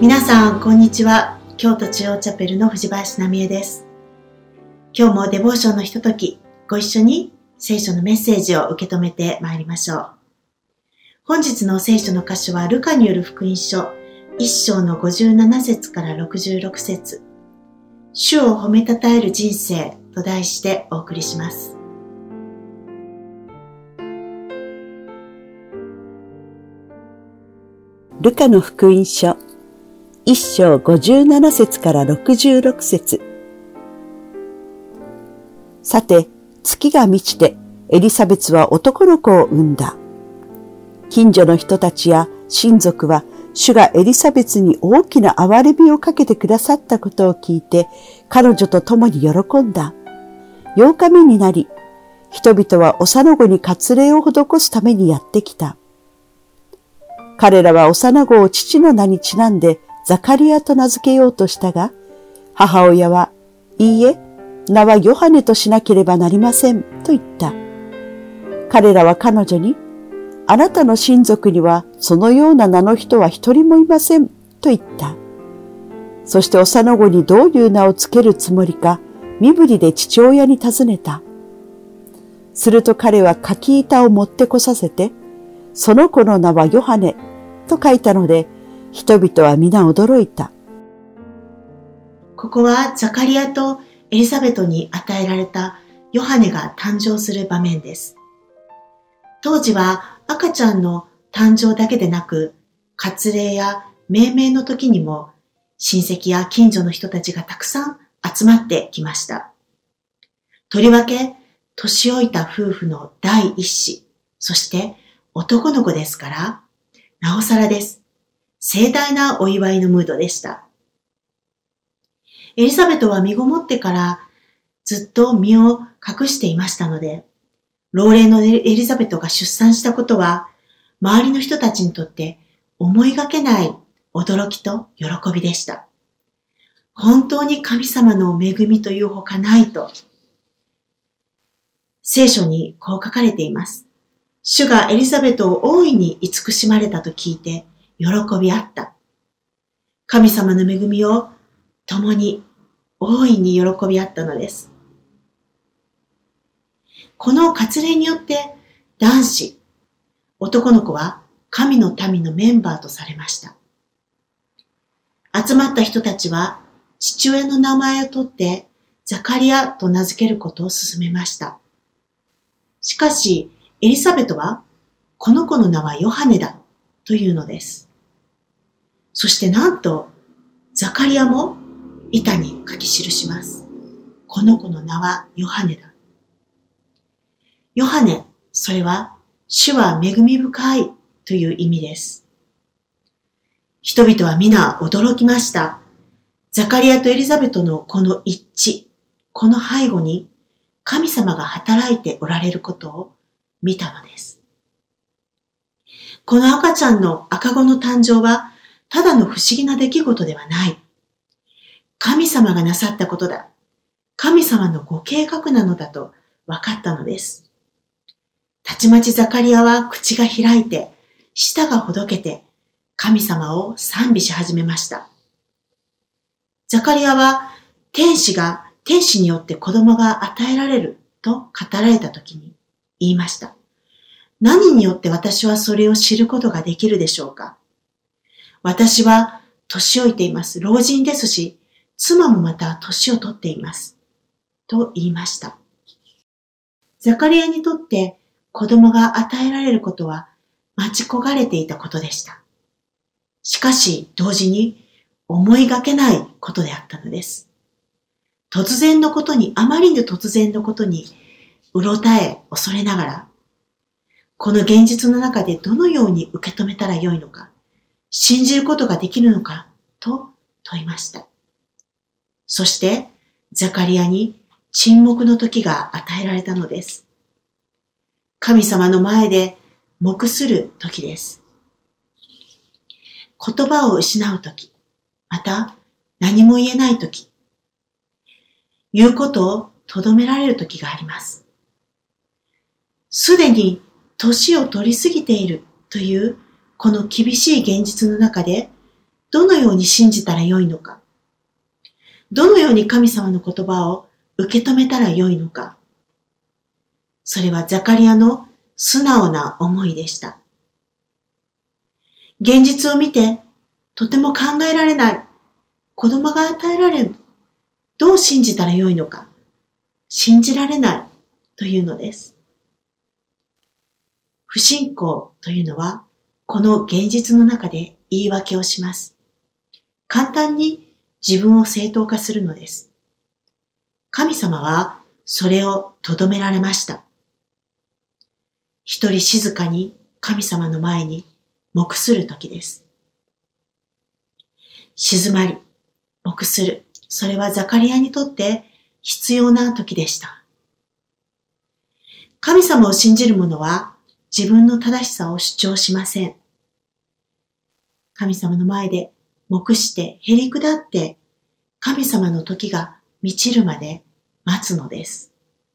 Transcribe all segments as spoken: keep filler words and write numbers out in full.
皆さんこんにちは。京都中央チャペルの藤林奈美恵です。今日もデボーションのひととき、ご一緒に聖書のメッセージを受け止めてまいりましょう。本日の聖書の箇所はルカによる福音書いっ章のごじゅうなな節からろくじゅうろく節、主を褒めたたえる人生と題してお送りします。 ルカの福音書いっ章ごじゅうなな節からろくじゅうろく節。さて、月が満ちてエリザベツは男の子を産んだ。近所の人たちや親族は主がエリザベツに大きな憐れみをかけてくださったことを聞いて彼女と共に喜んだ。ようかめになり、人々は幼子に割礼を施すためにやってきた。彼らは幼子を父の名にちなんでザカリアと名付けようとしたが、母親は、いいえ、名はヨハネとしなければなりません、と言った。彼らは彼女に、あなたの親族にはそのような名の人は一人もいません、と言った。そして幼子にどういう名をつけるつもりか、身振りで父親に尋ねた。すると彼は柿板を持ってこさせて、その子の名はヨハネ、と書いたので、人々は皆驚いた。 ここはザカリアとエリザベトに与えられたヨハネが誕生する場面です。当時は赤ちゃんの誕生だけでなく、割礼や命名の時にも親戚や近所の人たちがたくさん集まってきました。とりわけ年老いた夫婦の第一子、そして男の子ですから、なおさらです。盛大なお祝いのムードでした。エリザベトは身ごもってからずっと身を隠していましたので、老齢のエリザベトが出産したことは、周りの人たちにとって思いがけない驚きと喜びでした。本当に神様の恵みというほかないと、聖書にこう書かれています。主がエリザベトを大いに慈しまれたと聞いて、喜びあった。神様の恵みを共に大いに喜びあったのです。この割礼によって男子、男の子は神の民のメンバーとされました。集まった人たちは父親の名前を取ってザカリアと名付けることを勧めました。しかしエリザベトはこの子の名はヨハネだというのです。そしてなんとザカリアも板に書き記します。この子の名はヨハネだ。ヨハネ、それは主は恵み深いという意味です。人々は皆驚きました。ザカリアとエリザベトのこの一致、この背後に神様が働いておられることを見たのです。この赤ちゃんの赤子の誕生はただの不思議な出来事ではない。神様がなさったことだ。神様のご計画なのだと分かったのです。たちまちザカリアは口が開いて、舌がほどけて、神様を賛美し始めました。ザカリアは天使が、天使によって子供が与えられると語られたときに言いました。何によって私はそれを知ることができるでしょうか。私は年老いています。老人ですし、妻もまた年を取っています。と言いました。ザカリアにとって子供が与えられることは待ち焦がれていたことでした。しかし同時に思いがけないことであったのです。突然のことに、あまりに突然のことにうろたえ恐れながら、この現実の中でどのように受け止めたらよいのか、信じることができるのかと問いました。そしてザカリアに沈黙の時が与えられたのです。神様の前で黙する時です。言葉を失う時、また何も言えない時、言うことをとどめられる時があります。すでに年を取りすぎているというこの厳しい現実の中で、 どのように信じたらよいのか、どのように神様の言葉を受け止めたらよいのか、それはザカリアの素直な思いでした。現実を見て、とても考えられない、子供が与えられる、どう信じたらよいのか、信じられないというのです。不信仰というのは、この現実の中で言い訳をします。簡単に自分を正当化するのです。神様はそれをとどめられました。一人静かに神様の前に黙する時です。静まり、黙する。それはザカリアにとって必要な時でした。神様を信じる者は自分の正しさを主張しません。神様の前で黙してへり下って神様の時が満ちるまで待つのです。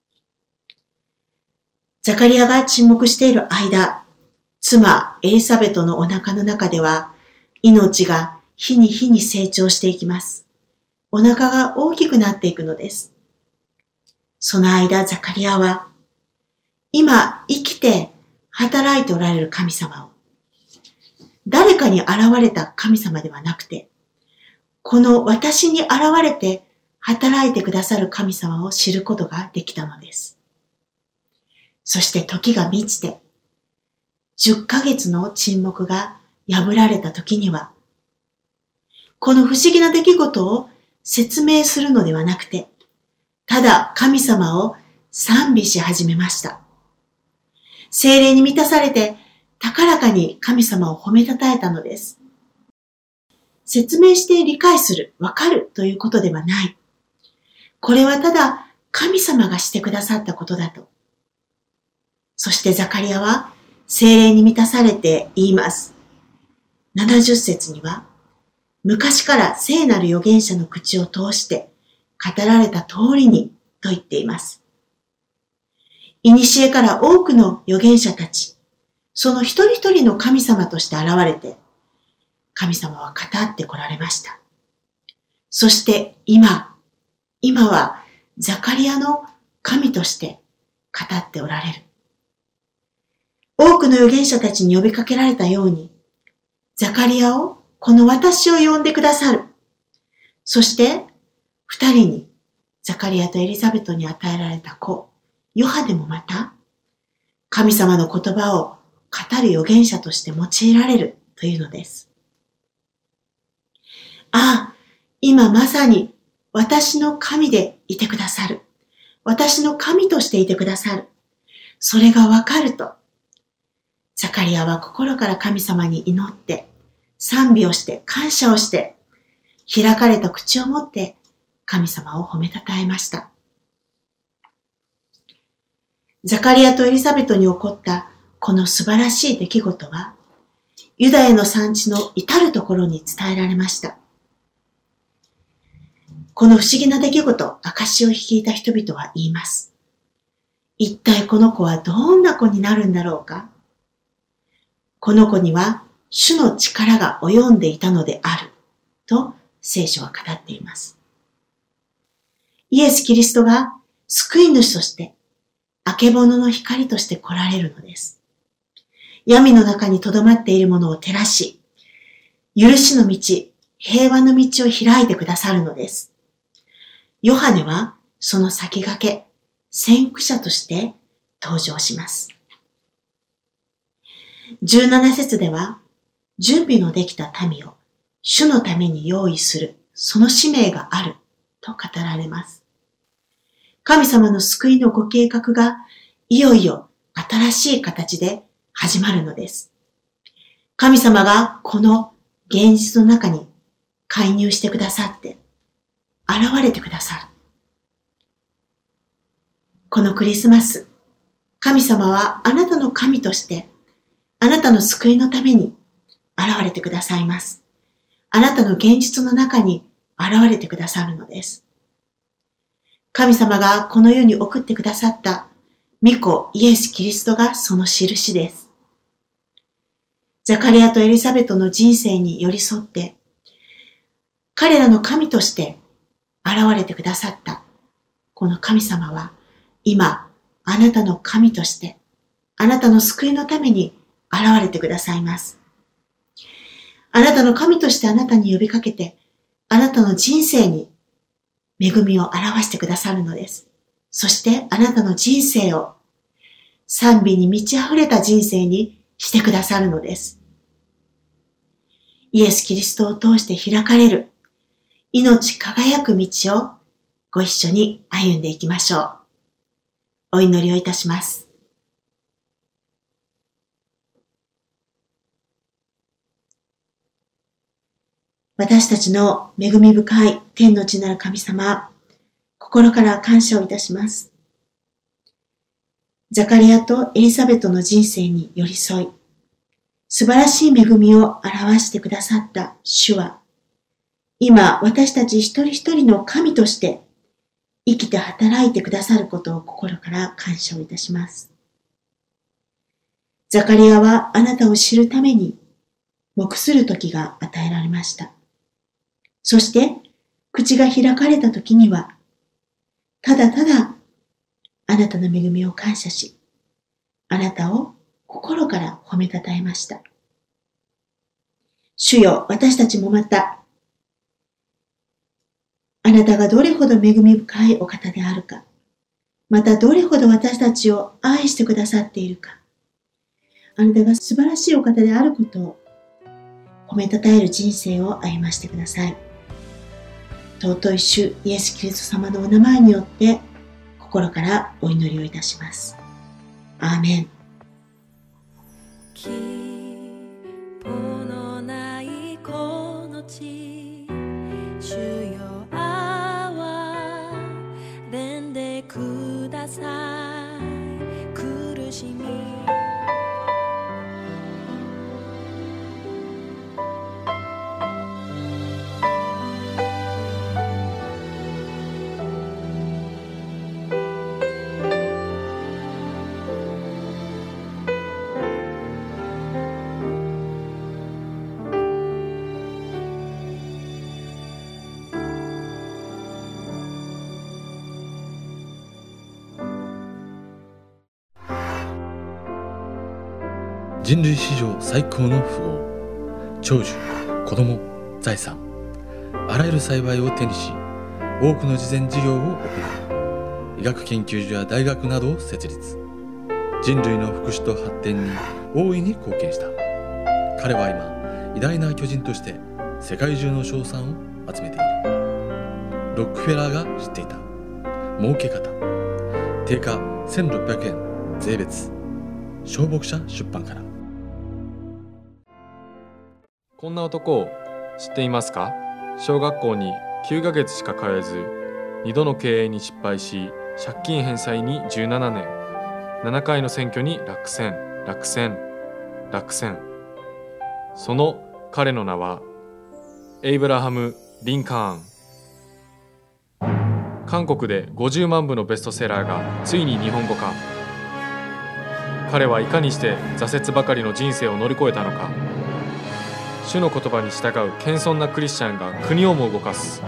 ザカリアが沈黙している間、妻エリザベトのお腹の中では命が日に日に成長していきます。お腹が大きくなっていくのです。その間、ザカリアは、今生きて働いておられる神様を、誰かに現れた神様ではなくて、この私に現れて働いてくださる神様を知ることができたのです。そして時が満ちて、じゅっかげつの沈黙が破られた時には、この不思議な出来事を説明するのではなくて、ただ神様を賛美し始めました。聖霊に満たされて高らかに神様を褒めたたえたのです。説明して理解する、わかるということではない。これはただ神様がしてくださったことだと。そしてザカリアは聖霊に満たされて言います。ななじゅっ節には、昔から聖なる預言者の口を通して語られた通りにと言っています。古から多くの預言者たち、その一人一人の神様として現れて、神様は語ってこられました。そして今、今はザカリアの神として語っておられる。多くの預言者たちに呼びかけられたように、ザカリアをこの私を呼んでくださる。そして、二人に、ザカリアとエリザベトに与えられた子、ヨハネもまた、神様の言葉を語る預言者として用いられるというのです。ああ、今まさに私の神でいてくださる。私の神としていてくださる。それがわかると、ザカリアは心から神様に祈って、賛美をして感謝をして開かれた口を持って神様を褒めたたえました。ザカリアとエリザベトに起こったこの素晴らしい出来事はユダヤの産地の至るところに伝えられました。この不思議な出来事、証を聞いた人々は言います。一体この子はどんな子になるんだろうか。この子には主の力が及んでいたのであると聖書は語っています。イエス・キリストが救い主としてあけぼのの光として来られるのです。闇の中に留まっているものを照らし、許しの道、平和の道を開いてくださるのです。ヨハネはその先駆け、先駆者として登場します。じゅうなな節では、準備のできた民を主のために用意する、その使命があると語られます。神様の救いのご計画がいよいよ新しい形で始まるのです。神様がこの現実の中に介入してくださって、現れてくださる。このクリスマス、神様はあなたの神として、あなたの救いのために現れてくださいます。あなたの現実の中に現れてくださるのです。神様がこの世に送ってくださった御子イエス・キリストがその印です。ザカリアとエリザベトの人生に寄り添って、 彼らの神として現れてくださったこの神様は今あなたの神としてあなたの救いのために現れてくださいます。あなたの神としてあなたに呼びかけてあなたの人生に恵みを表してくださるのです。そしてあなたの人生を賛美に満ち溢れた人生にしてくださるのです。イエス・キリストを通して開かれる命輝く道をご一緒に歩んでいきましょう。お祈りをいたします。私たちの恵み深い天の地なる神様、心から感謝をいたします。ザカリアとエリザベトの人生に寄り添い、素晴らしい恵みを表してくださった主は、今私たち一人一人の神として生きて働いてくださることを心から感謝をいたします。ザカリアはあなたを知るために黙する時が与えられました。そして口が開かれた時には、ただただあなたの恵みを感謝し、あなたを心から褒めたたえました。主よ、私たちもまた、あなたがどれほど恵み深いお方であるか、またどれほど私たちを愛してくださっているか、あなたが素晴らしいお方であることを褒めたたえる人生を歩ましてください。尊い主イエス・キリスト様のお名前によって心からお祈りをいたします。アーメン。 希望のないこの地、主よ憐れんでください。苦しみ人類史上最高の富豪、長寿、子供、財産、あらゆる幸いを手にし、多くの慈善事業を行い、医学研究所や大学などを設立。人類の福祉と発展に大いに貢献した。彼は今、偉大な巨人として世界中の称賛を集めている。ロックフェラーが知っていた儲け方。定価せんろっぴゃくえん税別。小牧者出版から。 こんな男を知っていますか？小学校にきゅうかげつしか通えず、にどの経営に失敗し、借金返済にじゅうななねん、ななかいの選挙に落選、落選、落選。その彼の名は、エイブラハム・リンカーン。韓国でごじゅうまんぶのベストセラーがついに日本語化。彼はいかにして挫折ばかりの人生を乗り越えたのか。主の言葉に従う謙遜なクリスチャンが国をも動かす。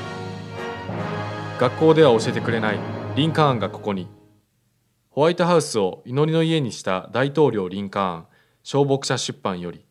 学校では教えてくれないリンカーンがここに。ホワイトハウスを祈りの家にした大統領リンカーン、小牧者出版より。